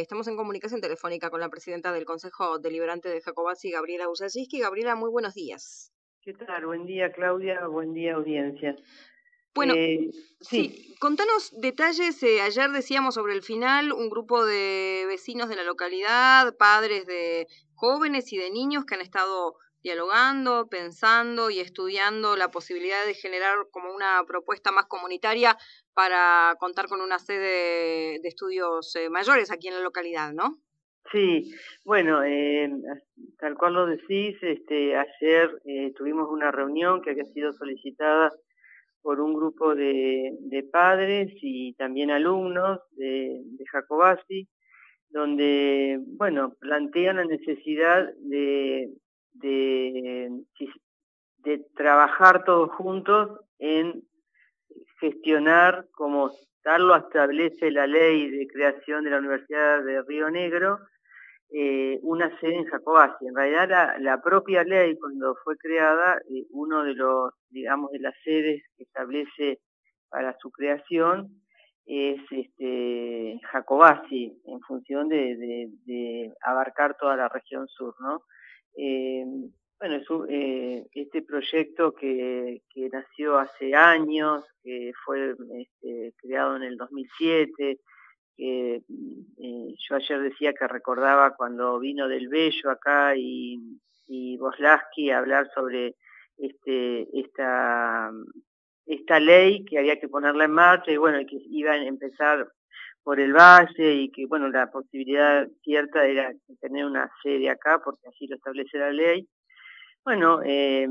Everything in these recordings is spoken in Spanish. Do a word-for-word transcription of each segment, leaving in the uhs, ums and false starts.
estamos en comunicación telefónica con la presidenta del Consejo Deliberante de Jacobacci, Gabriela Ussachevsky. Gabriela, muy buenos días. ¿Qué tal? Buen día, Claudia. Buen día, audiencia. Bueno, eh, sí, sí. contanos detalles. Eh, ayer decíamos sobre el final, un grupo de vecinos de la localidad, padres de jóvenes y de niños que han estado dialogando, pensando y estudiando la posibilidad de generar como una propuesta más comunitaria para contar con una sede de estudios eh, mayores aquí en la localidad, ¿no? Sí, bueno, eh, tal cual lo decís, este, ayer eh, tuvimos una reunión que había sido solicitada por un grupo de, de padres y también alumnos de, de Jacobacci, donde, bueno, plantean la necesidad de, de, de trabajar todos juntos en gestionar, como tal lo establece la ley de creación de la Universidad de Río Negro, eh, una sede en Jacobacci. En realidad la, la propia ley, cuando fue creada, eh, uno de los, digamos, de las sedes que establece para su creación es este, Jacobacci, en función de, de, de abarcar toda la región sur, ¿no? Eh, bueno, es un, eh, este proyecto que, que nació hace años, que fue este, creado en el dos mil siete, que eh, yo ayer decía que recordaba cuando vino Del Bello acá y, y Boslaski a hablar sobre este, esta, esta ley que había que ponerla en marcha y bueno, que iba a empezar por el valle y que bueno, la posibilidad cierta era tener una sede acá porque así lo establece la ley. Bueno, eh,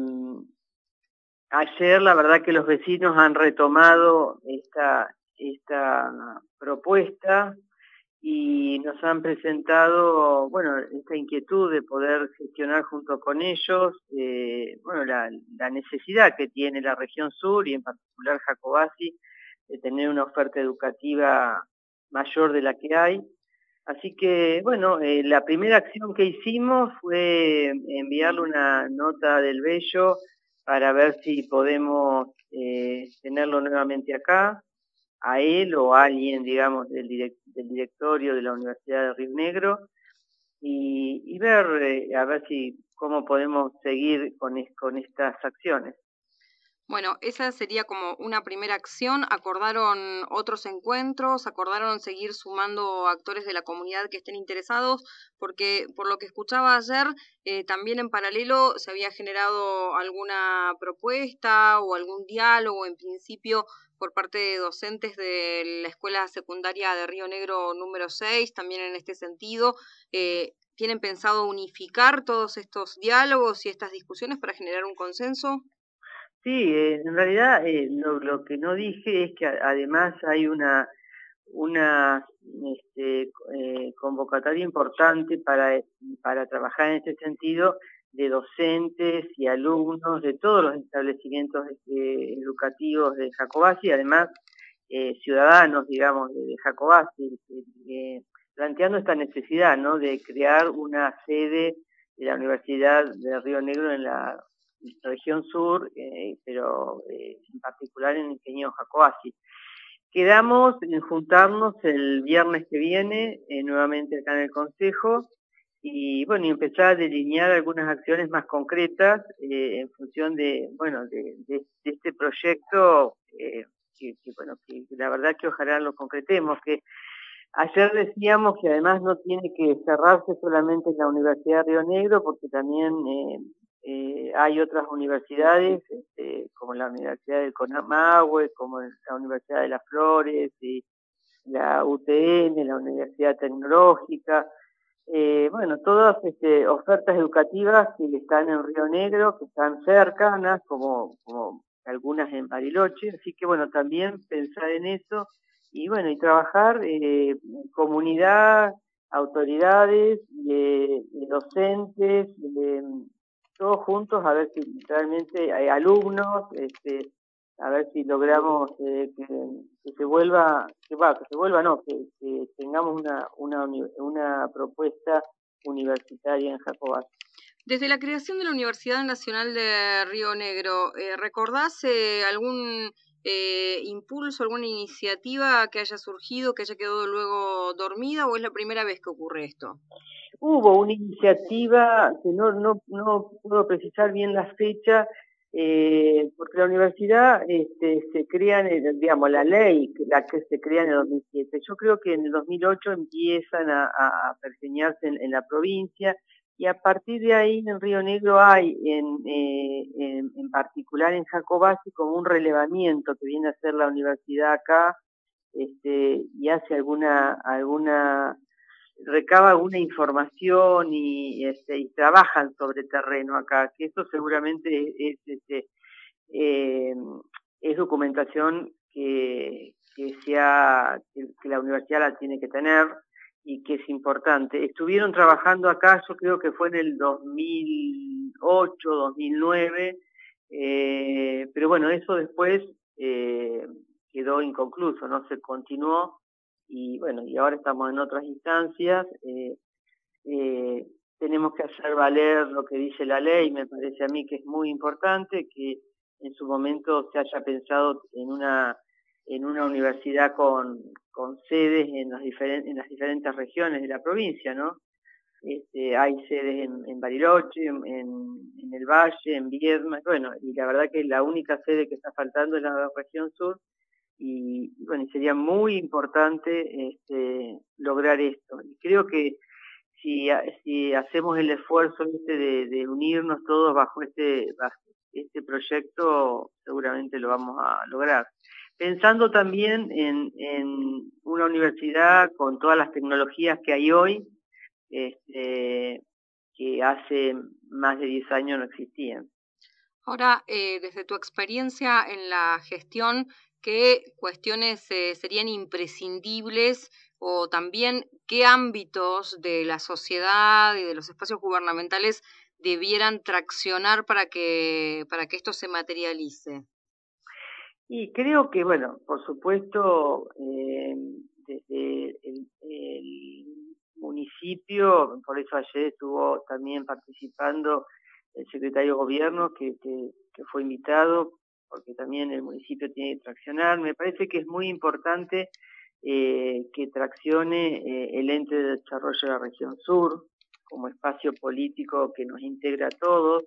ayer la verdad que los vecinos han retomado esta, esta propuesta y nos han presentado, bueno, esta inquietud de poder gestionar junto con ellos, eh, bueno, la, la necesidad que tiene la región sur y en particular Jacobacci de tener una oferta educativa mayor de la que hay. Así que, bueno, eh, la primera acción que hicimos fue enviarle una nota del Bello para ver si podemos eh, tenerlo nuevamente acá, a él o a alguien, digamos, del, direct, del directorio de la Universidad de Río Negro y, y ver, eh, a ver si cómo podemos seguir con, es, con estas acciones. Bueno, esa sería como una primera acción. ¿Acordaron otros encuentros? ¿Acordaron seguir sumando actores de la comunidad que estén interesados? Porque por lo que escuchaba ayer, eh, también en paralelo se había generado alguna propuesta o algún diálogo en principio por parte de docentes de la Escuela Secundaria de Río Negro número seis, también en este sentido. Eh, ¿Tienen pensado unificar todos estos diálogos y estas discusiones para generar un consenso? Sí, eh, en realidad eh, lo, lo que no dije es que a, además hay una, una este, eh, convocatoria importante para, para trabajar en este sentido de docentes y alumnos de todos los establecimientos eh, educativos de Jacobacci, además eh, ciudadanos, digamos, de, de Jacobacci, eh, planteando esta necesidad, ¿no?, de crear una sede de la Universidad de Río Negro en la región sur, eh, pero eh, en particular en el ingeniero Jacobacci. Quedamos en juntarnos el viernes que viene, eh, nuevamente acá en el Consejo, y bueno, y empezar a delinear algunas acciones más concretas eh, en función de, bueno, de, de, de este proyecto, eh, que, que, bueno, que la verdad que ojalá lo concretemos, que ayer decíamos que además no tiene que cerrarse solamente en la Universidad de Río Negro, porque también eh, eh, hay otras universidades, este, como la Universidad del Conamahue, como la Universidad de las Flores, y la U T N, la Universidad Tecnológica, eh, bueno, todas este, ofertas educativas que están en Río Negro, que están cercanas, como, como algunas en Bariloche, así que bueno, también pensar en eso, y bueno, y trabajar eh, comunidad, autoridades, eh, docentes, eh, todos juntos a ver si realmente hay alumnos, este, a ver si logramos eh, que, que se vuelva, que va, que se vuelva no, que, que tengamos una, una, una propuesta universitaria en Jacobacci. Desde la creación de la Universidad Nacional de Río Negro, eh, ¿recordás eh, algún eh, impulso, alguna iniciativa que haya surgido, que haya quedado luego dormida, o es la primera vez que ocurre esto? Hubo una iniciativa, que no, no, no puedo precisar bien la fecha, eh, porque la universidad este, se crea, en el, digamos, la ley, la que se crea en el dos mil siete. Yo creo que en el dos mil ocho empiezan a, a pergeñarse en, en la provincia, y a partir de ahí en Río Negro hay, en, eh, en, en particular en Jacobasi, como un relevamiento que viene a hacer la universidad acá, este, y hace alguna, alguna recaba alguna información y, este, y trabajan sobre terreno acá, que eso seguramente es, este, eh, es documentación que, que, sea, que, que la universidad la tiene que tener y que es importante. Estuvieron trabajando acá, yo creo que fue en el dos mil ocho, dos mil nueve, eh, pero bueno, eso después eh, quedó inconcluso, no se continuó, y bueno, y ahora estamos en otras instancias. eh, eh, Tenemos que hacer valer lo que dice la ley. Me parece a mí que es muy importante que en su momento se haya pensado en una en una universidad con, con sedes en, los diferen, en las diferentes regiones de la provincia, ¿no? Este, hay sedes en, en Bariloche, en, en el Valle, en Viedma, bueno, y la verdad que la única sede que está faltando es la región sur, y bueno, sería muy importante este, lograr esto. Y creo que si, si hacemos el esfuerzo este de, de unirnos todos bajo este, bajo este proyecto, seguramente lo vamos a lograr. Pensando también en, en una universidad con todas las tecnologías que hay hoy, este, que hace más de diez años no existían. Ahora, eh, desde tu experiencia en la gestión, ¿qué cuestiones eh, serían imprescindibles o también qué ámbitos de la sociedad y de los espacios gubernamentales debieran traccionar para que, para que esto se materialice? Y creo que, bueno, por supuesto, eh, desde el, el municipio, por eso ayer estuvo también participando el secretario de Gobierno, que, que, que fue invitado, porque también el municipio tiene que traccionar. Me parece que es muy importante eh, que traccione eh, el ente de desarrollo de la región sur, como espacio político que nos integra a todos.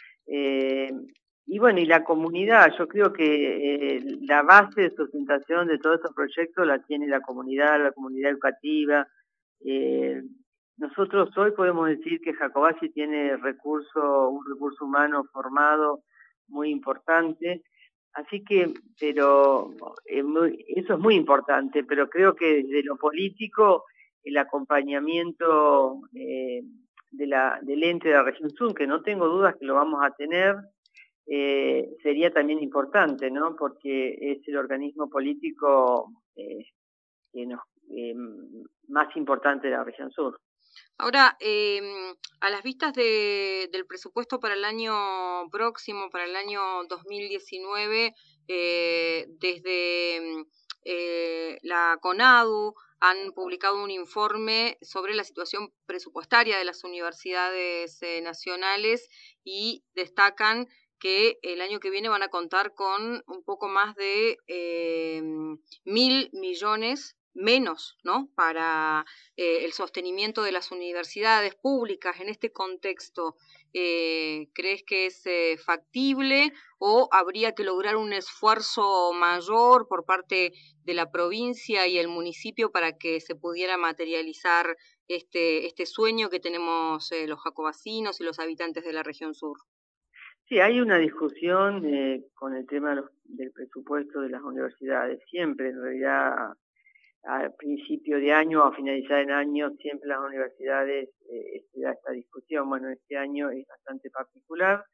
Eh, y bueno, y la comunidad, yo creo que eh, la base de sustentación de todos estos proyectos la tiene la comunidad, la comunidad educativa. Eh, nosotros hoy podemos decir que Jacobasi tiene recurso, un recurso humano formado muy importante, así que, pero eh, muy, eso es muy importante, pero creo que desde lo político, el acompañamiento eh, de la, del ente de la región sur, que no tengo dudas que lo vamos a tener, eh, sería también importante, ¿no? Porque es el organismo político eh, que nos, eh, más importante de la región sur. Ahora, eh, a las vistas de, del presupuesto para el año próximo, para el año dos mil diecinueve, eh, desde eh, la CONADU han publicado un informe sobre la situación presupuestaria de las universidades eh, nacionales y destacan que el año que viene van a contar con un poco más de eh, mil millones menos, ¿no? Para eh, el sostenimiento de las universidades públicas en este contexto. Eh, ¿Crees que es eh, factible o habría que lograr un esfuerzo mayor por parte de la provincia y el municipio para que se pudiera materializar este, este sueño que tenemos eh, los jacobasinos y los habitantes de la región sur? Sí, hay una discusión eh, con el tema de los, del presupuesto de las universidades. Siempre, en realidad, al principio de año o a finalizar el año, siempre las universidades eh, se da esta discusión. Bueno, este año es bastante particular.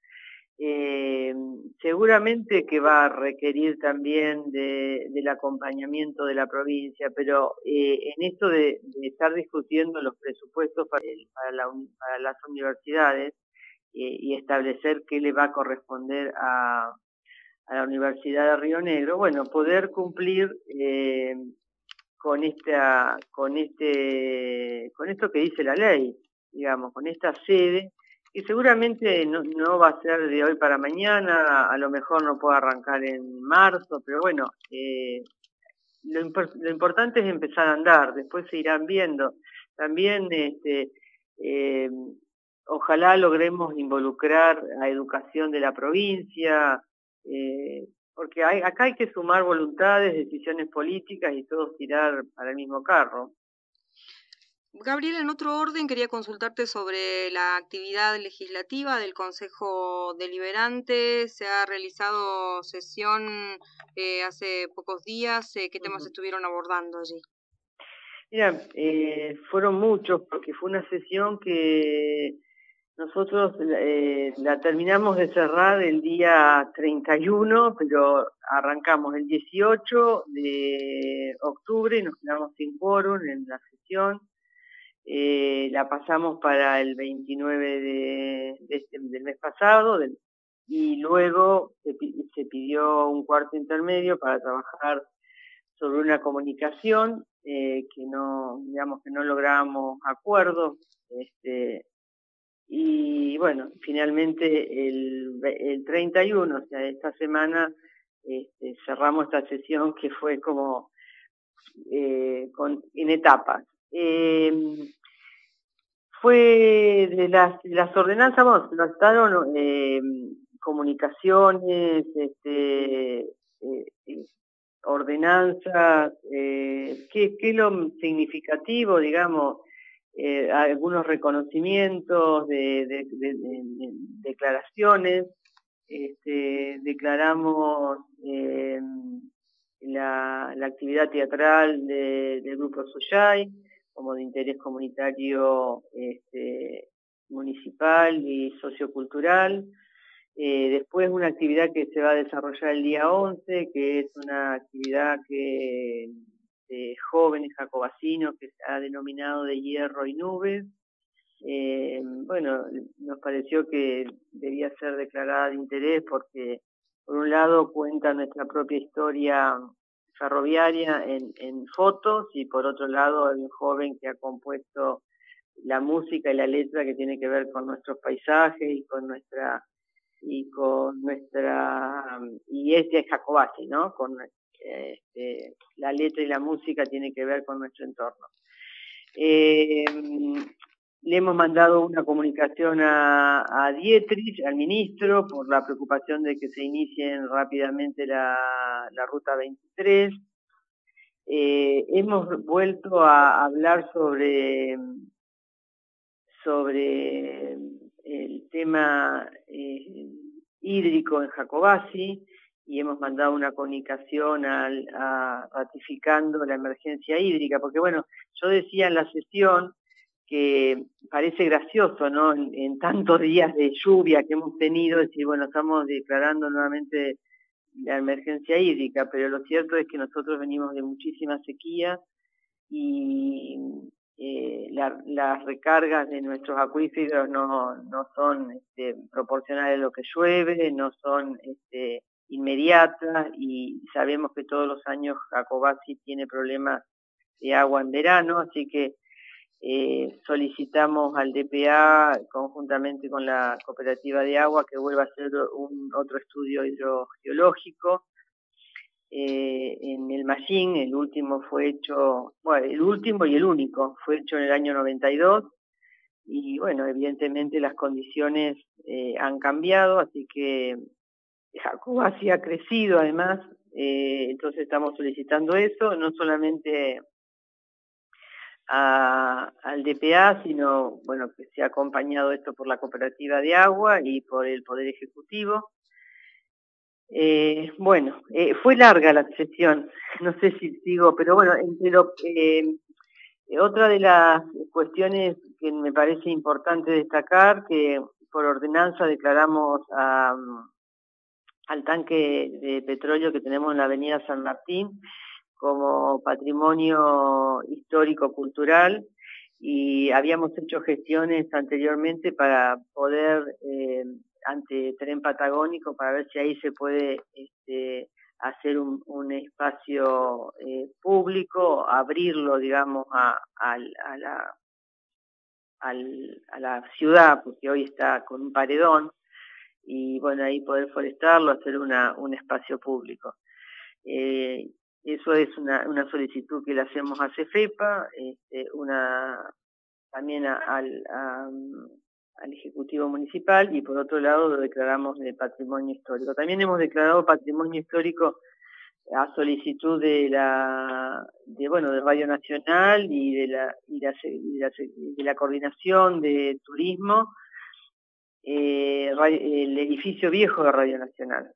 Eh, seguramente que va a requerir también de, del acompañamiento de la provincia, pero eh, en esto de, de estar discutiendo los presupuestos para, el, para, la, para las universidades eh, y establecer qué le va a corresponder a, a la Universidad de Río Negro, bueno, poder cumplir eh, con esta, con este, con esto que dice la ley, digamos, con esta sede y seguramente no, no va a ser de hoy para mañana, a lo mejor no puedo arrancar en marzo, pero bueno, eh, lo, impor lo importante es empezar a andar, después se irán viendo. También, este, eh, ojalá logremos involucrar a educación de la provincia, eh, porque hay, acá hay que sumar voluntades, decisiones políticas y todos tirar para el mismo carro. Gabriel, en otro orden quería consultarte sobre la actividad legislativa del Consejo Deliberante. Se ha realizado sesión eh, hace pocos días. Eh, ¿Qué temas Uh-huh. estuvieron abordando allí? Mira, eh, fueron muchos porque fue una sesión que nosotros eh, la terminamos de cerrar el día treinta y uno, pero arrancamos el dieciocho de octubre y nos quedamos sin quórum en la sesión. Eh, la pasamos para el veintinueve de, de este, del mes pasado del, y luego se, se pidió un cuarto intermedio para trabajar sobre una comunicación eh, que no, digamos que no logramos acuerdos, este, y bueno, finalmente el, el treinta y uno, o sea, esta semana, este, cerramos esta sesión que fue como eh, con, en etapas. Eh, fue de las, de las ordenanzas, vamos, nos estaban eh, comunicaciones, este, eh, eh, ordenanzas, eh, ¿qué, qué es lo significativo, digamos? Eh, algunos reconocimientos de, de, de, de, de declaraciones, este, declaramos eh, la, la actividad teatral de, del Grupo Suyay como de interés comunitario este, municipal y sociocultural. Eh, después una actividad que se va a desarrollar el día once, que es una actividad que de jóvenes jacobacinos que se ha denominado de hierro y nubes. Eh, bueno, nos pareció que debía ser declarada de interés porque por un lado cuenta nuestra propia historia ferroviaria en, en fotos y por otro lado hay un joven que ha compuesto la música y la letra que tiene que ver con nuestros paisajes y con nuestra y con nuestra y este es Jacobacci, ¿no? Con este, la letra y la música tiene que ver con nuestro entorno. Eh, le hemos mandado una comunicación a, a Dietrich, al ministro, por la preocupación de que se inicien rápidamente la, la ruta veintitrés. Eh, hemos vuelto a hablar sobre sobre el tema eh, hídrico en Jacobacci y hemos mandado una comunicación al, a, ratificando la emergencia hídrica, porque bueno, yo decía en la sesión que parece gracioso, ¿no? En, en tantos días de lluvia que hemos tenido, decir, bueno, estamos declarando nuevamente la emergencia hídrica, pero lo cierto es que nosotros venimos de muchísima sequía y eh, la, las recargas de nuestros acuíferos no, no son este, proporcionales a lo que llueve, no son este, inmediatas y sabemos que todos los años Jacobacci tiene problemas de agua en verano, así que eh, solicitamos al D P A conjuntamente con la cooperativa de agua que vuelva a hacer un otro estudio hidrogeológico. Eh, en el Machín, el último fue hecho, bueno, el último y el único fue hecho en el año noventa y dos y bueno, evidentemente las condiciones eh, han cambiado, así que Jacobacci ha crecido además, eh, entonces estamos solicitando eso, no solamente a, al D P A, sino bueno, que se ha acompañado esto por la cooperativa de agua y por el Poder Ejecutivo. Eh, bueno, eh, fue larga la sesión, no sé si sigo, pero bueno, entre lo, eh, otra de las cuestiones que me parece importante destacar, que por ordenanza declaramos a, al tanque de petróleo que tenemos en la avenida San Martín como patrimonio histórico-cultural y habíamos hecho gestiones anteriormente para poder eh, ante Tren Patagónico para ver si ahí se puede este, hacer un, un espacio eh, público, abrirlo, digamos, a, a, a, la, al, a la ciudad, porque hoy está con un paredón, y bueno, ahí poder forestarlo, hacer una, un espacio público. Eh, eso es una, una solicitud que le hacemos a CEFEPA, este, una también a, al, a, al Ejecutivo Municipal, y por otro lado lo declaramos de patrimonio histórico. También hemos declarado patrimonio histórico a solicitud de la de bueno de Radio Nacional y de la y la, y la, de la Coordinación de Turismo, eh, el edificio viejo de Radio Nacional.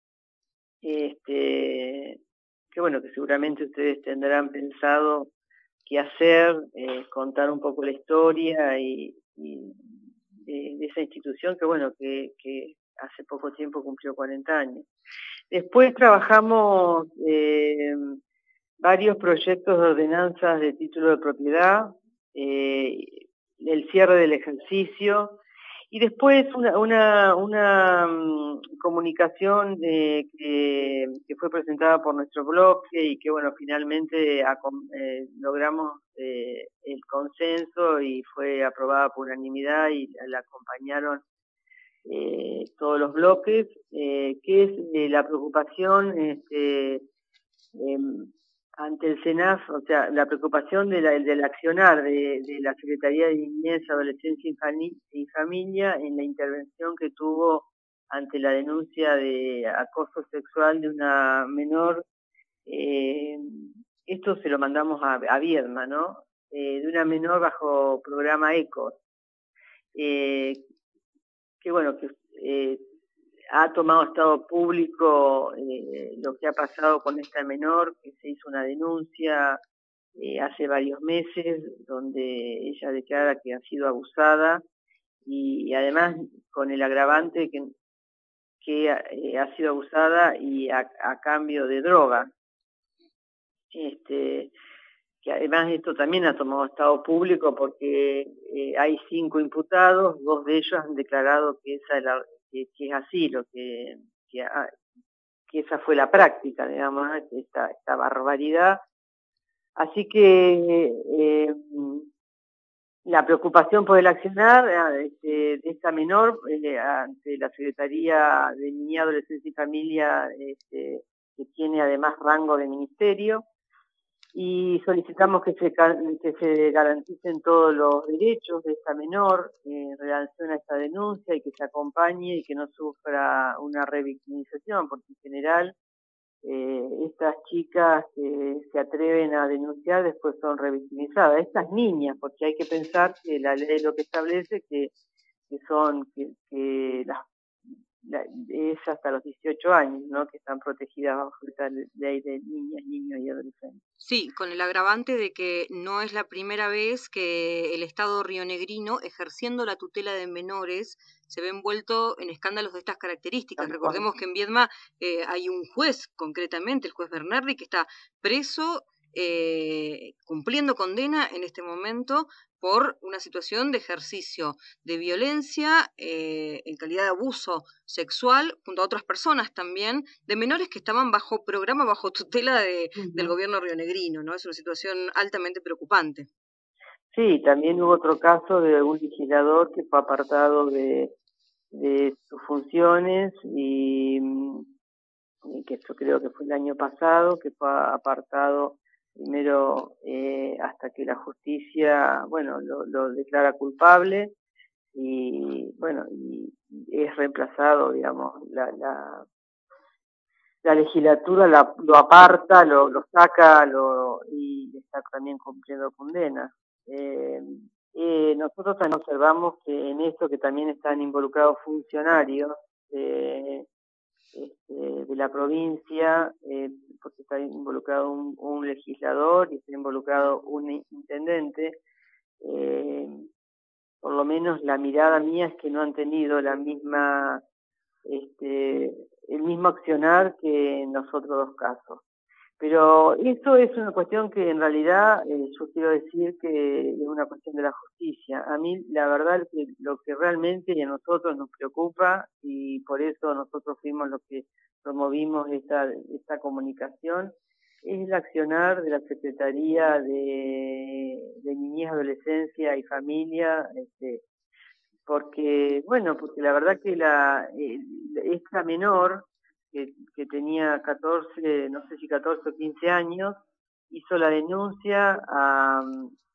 Este, que bueno, que seguramente ustedes tendrán pensado qué hacer, eh, contar un poco la historia y, y de, de esa institución que bueno, que, que hace poco tiempo cumplió cuarenta años. Después trabajamos eh, varios proyectos de ordenanzas de título de propiedad, eh, el cierre del ejercicio, y después una, una, una um, comunicación de, que, que fue presentada por nuestro bloque y que bueno, finalmente a, eh, logramos eh, el consenso y fue aprobada por unanimidad y la acompañaron eh, todos los bloques, eh, que es eh, la preocupación este, eh, ante el SENAF, o sea, la preocupación de la, del accionar de, de la Secretaría de Niñez, Adolescencia y Familia en la intervención que tuvo ante la denuncia de acoso sexual de una menor. Eh, esto se lo mandamos a, a Viedma, ¿no? Eh, de una menor bajo programa ECOS. Eh, que bueno, que eh, ha tomado estado público eh, lo que ha pasado con esta menor, que se hizo una denuncia eh, hace varios meses, donde ella declara que ha sido abusada, y, y además con el agravante que, que eh, ha sido abusada y a, a cambio de droga. Este, que además esto también ha tomado estado público porque eh, hay cinco imputados, dos de ellos han declarado que esa es, la, que, que es así, lo que, que, que esa fue la práctica, digamos, esta, esta barbaridad. Así que eh, la preocupación por el accionar este, de esta menor eh, ante la Secretaría de Niñez, Adolescencia y Familia, este, que tiene además rango de ministerio, y solicitamos que se, que se garanticen todos los derechos de esta menor eh, en relación a esta denuncia, y que se acompañe y que no sufra una revictimización, porque en general eh, estas chicas que se atreven a denunciar después son revictimizadas, estas niñas, porque hay que pensar que la ley lo que establece que, que son que, que las La, es hasta los dieciocho años, ¿no?, que están protegidas bajo esta ley de niñas, niños y adolescentes. Sí, con el agravante de que no es la primera vez que el Estado rionegrino, ejerciendo la tutela de menores, se ve envuelto en escándalos de estas características. Tal Recordemos cual. que en Viedma eh, hay un juez, concretamente, el juez Bernardi, que está preso, eh, cumpliendo condena en este momento por una situación de ejercicio de violencia eh, en calidad de abuso sexual junto a otras personas también, de menores que estaban bajo programa, bajo tutela de, uh-huh. del gobierno rionegrino, ¿no? Es una situación altamente preocupante. Sí, también hubo otro caso de un legislador que fue apartado de, de sus funciones y, y que eso creo que fue el año pasado, que fue apartado primero eh, hasta que la justicia, bueno, lo, lo declara culpable, y bueno, y es reemplazado, digamos, la, la, la legislatura la, lo aparta, lo, lo saca, lo, y está también cumpliendo condena. Eh, eh, nosotros también observamos que en esto que también están involucrados funcionarios eh, este, de la provincia, eh, porque está involucrado un, un legislador y está involucrado un intendente. Eh, por lo menos la mirada mía es que no han tenido la misma, este, el mismo accionar que en los otros dos casos. Pero esto es una cuestión que en realidad eh, yo quiero decir que es una cuestión de la justicia. A mí la verdad que lo que realmente a nosotros nos preocupa, y por eso nosotros fuimos los que promovimos esta, esta comunicación, es el accionar de la Secretaría de, de Niñez, Adolescencia y Familia, este, porque, bueno, porque la verdad que la eh, esta menor, que, que tenía catorce, no sé si catorce o quince años, hizo la denuncia a,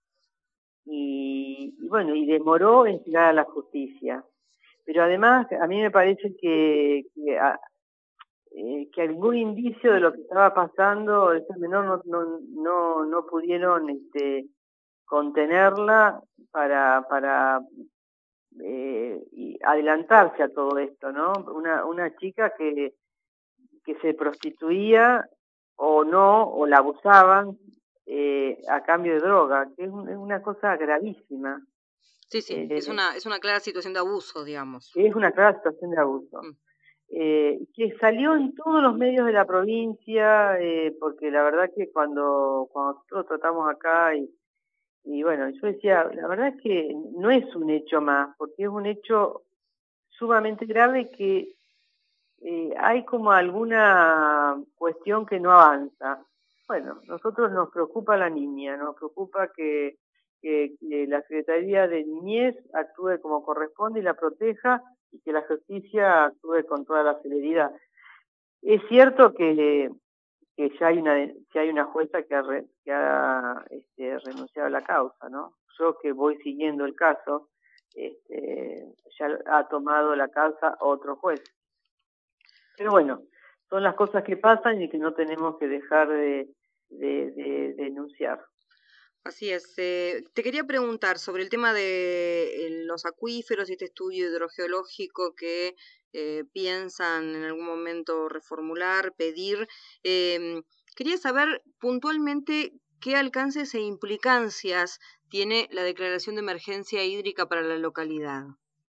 y, y, bueno, y demoró en llegar a la justicia. Pero además, a mí me parece que, que, a, eh, que algún indicio de lo que estaba pasando, esa menor no, no, no, no pudieron este, contenerla para, para eh, y adelantarse a todo esto, ¿no? Una, una chica que, que se prostituía o no, o la abusaban eh, a cambio de droga, que es, un, es una cosa gravísima. Sí, sí, Eh, es una, es una clara situación de abuso, digamos. que es una clara situación de abuso. Mm. Eh, que salió en todos los medios de la provincia, eh, porque la verdad que cuando, cuando nosotros tratamos acá y Y bueno, yo decía, la verdad es que no es un hecho más, porque es un hecho sumamente grave que eh, hay como alguna cuestión que no avanza. Bueno, nosotros nos preocupa la niña, nos preocupa que, que, que la Secretaría de Niñez actúe como corresponde y la proteja y que la justicia actúe con toda la celeridad. Es cierto que que ya hay una ya hay una jueza que ha, re, que ha este, renunciado a la causa, ¿no? Yo que voy siguiendo el caso, este, ya ha tomado la causa otro juez. Pero bueno, son las cosas que pasan y que no tenemos que dejar de, de, de, de denunciar. Así es. Eh, te quería preguntar sobre el tema de eh, los acuíferos y este estudio hidrogeológico que eh, piensan en algún momento reformular, pedir. Eh, quería saber puntualmente qué alcances e implicancias tiene la declaración de emergencia hídrica para la localidad.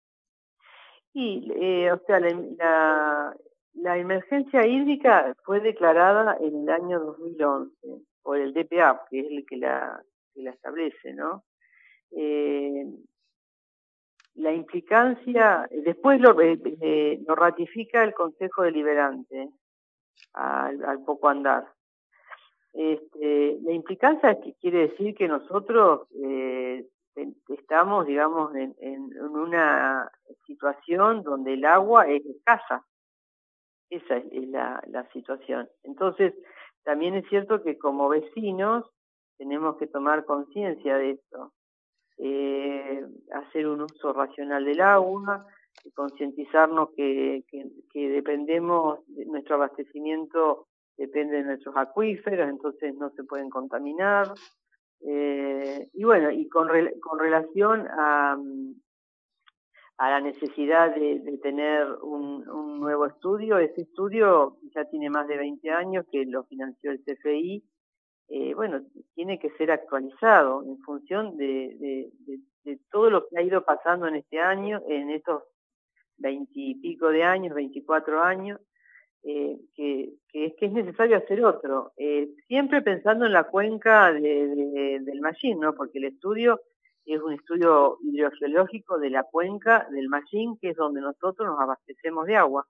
Y, eh, o sea, la, la, la emergencia hídrica fue declarada en el año dos mil once por el D P A, que es el que la, que la establece, ¿no? Eh, la implicancia, después lo, eh, eh, lo ratifica el Consejo Deliberante al, al poco andar. Este, la implicancia es que quiere decir que nosotros eh, estamos, digamos, en, en, en una situación donde el agua es escasa. Esa es la, la situación. Entonces, también es cierto que como vecinos tenemos que tomar conciencia de esto. Eh, hacer un uso racional del agua, concientizarnos que, que, que dependemos, de nuestro abastecimiento depende de nuestros acuíferos, entonces no se pueden contaminar. Eh, y bueno, y con, re, con relación a, a la necesidad de, de tener un, un nuevo estudio, ese estudio ya tiene más de veinte años que lo financió el C F I. Eh, bueno, tiene que ser actualizado en función de, de, de, de todo lo que ha ido pasando en este año, en estos veintipico de años, veinticuatro años, eh, que, que, que es necesario hacer otro. Eh, siempre pensando en la cuenca de, de, del Mallín, ¿no? Porque el estudio es un estudio hidrogeológico de la cuenca del Mallín, que es donde nosotros nos abastecemos de agua.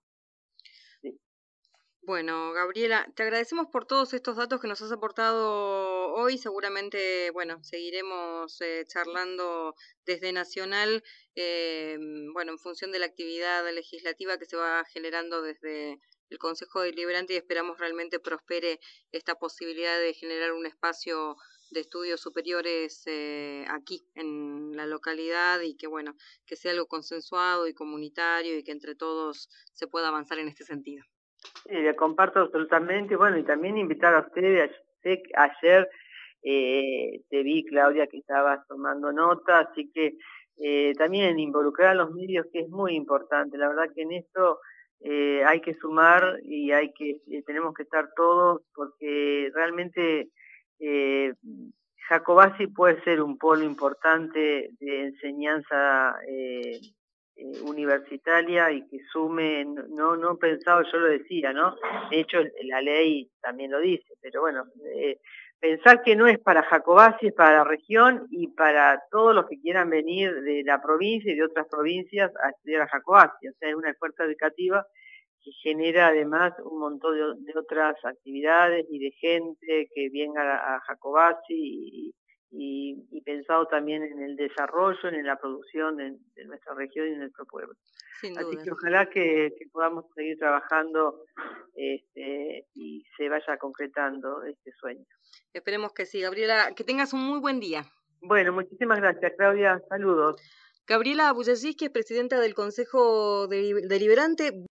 Bueno, Gabriela, te agradecemos por todos estos datos que nos has aportado hoy. Seguramente, bueno, seguiremos eh, charlando desde Nacional, eh, bueno, en función de la actividad legislativa que se va generando desde el Consejo Deliberante y esperamos realmente prospere esta posibilidad de generar un espacio de estudios superiores eh, aquí en la localidad y que, bueno, que sea algo consensuado y comunitario y que entre todos se pueda avanzar en este sentido. Sí, le comparto absolutamente. Bueno, y también invitar a ustedes. Sé que ayer eh, te vi, Claudia, que estabas tomando nota, así que eh, también involucrar a los medios, que es muy importante. La verdad que en esto eh, hay que sumar y hay que eh, tenemos que estar todos, porque realmente eh, Jacobasi puede ser un polo importante de enseñanza eh, Eh, universitaria y que sume, no no pensado, yo lo decía, ¿no? De hecho, la ley también lo dice, pero bueno, eh, pensar que no es para Jacobasi, es para la región y para todos los que quieran venir de la provincia y de otras provincias a estudiar a Jacobasi, o sea, es una fuerza educativa que genera además un montón de, de otras actividades y de gente que venga a, a Jacobacci y, y, y pensado también en el desarrollo, en la producción de, de nuestra región y de nuestro pueblo. Sin Así duda. que ojalá que, que podamos seguir trabajando este, y se vaya concretando este sueño. Esperemos que sí, Gabriela, que tengas un muy buen día. Bueno, muchísimas gracias, Claudia. Saludos. Gabriela Buyallís, que es presidenta del Consejo Deliberante.